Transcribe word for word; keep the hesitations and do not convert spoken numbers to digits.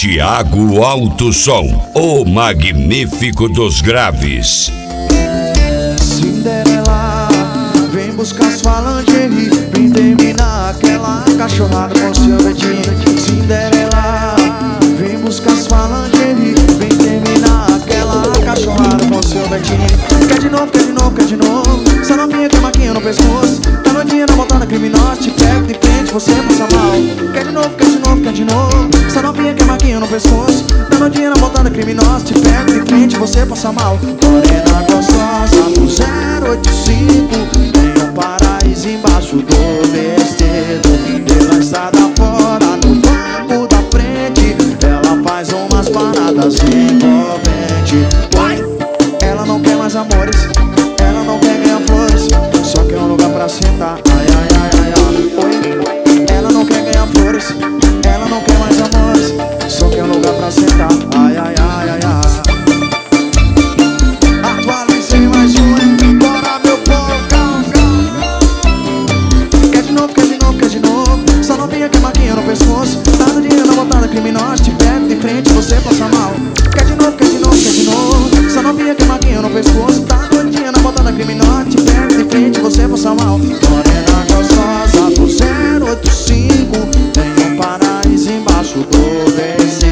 Thiago Alto Som, o magnífico dos graves. Cinderela, vem buscar sua lingerie, vem terminar aquela cachorrada com seu dedinho. Cinderela, vem buscar sua lingerie, vem terminar aquela cachorrada com seu dedinho. Quer de novo, quer de novo, quer de novo. Essa novinha tem maquinha no pescoço, tá novinha na montada criminosa, te pego de frente, você passa mal. Quer de novo, quer de novo, quer de novo. Essa novinha tem maquinha no pescoço, tá novinha na montada criminosa, te pego de frente, você passa mal. Morena gostosa do zero oito cinco, tem um paraíso embaixo do vestido. Pela estrada fora, no banco da frente, ela faz umas paradas envolventes. Ela não quer mais amores, ela não quer ganhar flores, só quer um lugar pra sentar. Ai, ai, ai, ai, ai. Oi. Ela não quer ganhar flores, ela não quer mais amores, só quer um lugar pra sentar. Ai, ai, ai, ai, ai. Atualizei mais um, bora meu povo. Quer de novo, quer de novo, quer de novo. Só novinha que maquinha no pescoço, tá no dia na botada criminosa, te pego de frente, você passa mal. Quer de novo, quer de novo, quer de novo. Só novinha que maquinha no pescoço, tá no dia na botada criminosa, te pego de frente, você passa mal. Morena gostosa do zero oito cinco, tem um paraíso embaixo do vestido.